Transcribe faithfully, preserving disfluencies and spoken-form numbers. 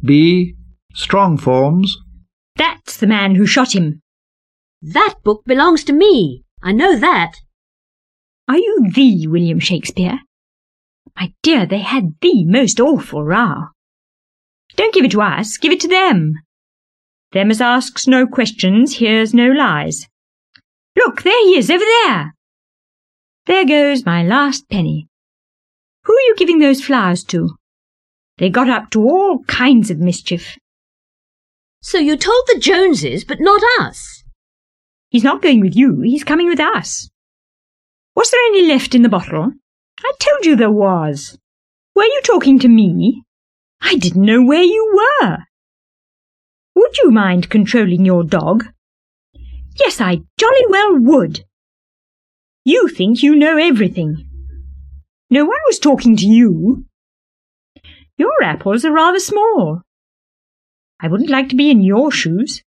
B. Strong forms. That's the man who shot him. That book belongs to me. I know that. Are you the William Shakespeare? My dear, they had the most awful row. Don't give it to us, give it to them. Them as asks no questions hears no lies. Look, there he is, over there. There goes my last penny. Who are you giving those flowers to? They got up to all kinds of mischief. So you told the Joneses, but not us? He's not going with you, he's coming with us. Was there any left in the bottle? I told you there was. Were you talking to me? I didn't know where you were. Would you mind controlling your dog? Yes, I jolly well would. You think you know everything. No one was talking to you. Your apples are rather small. I wouldn't like to be in your shoes.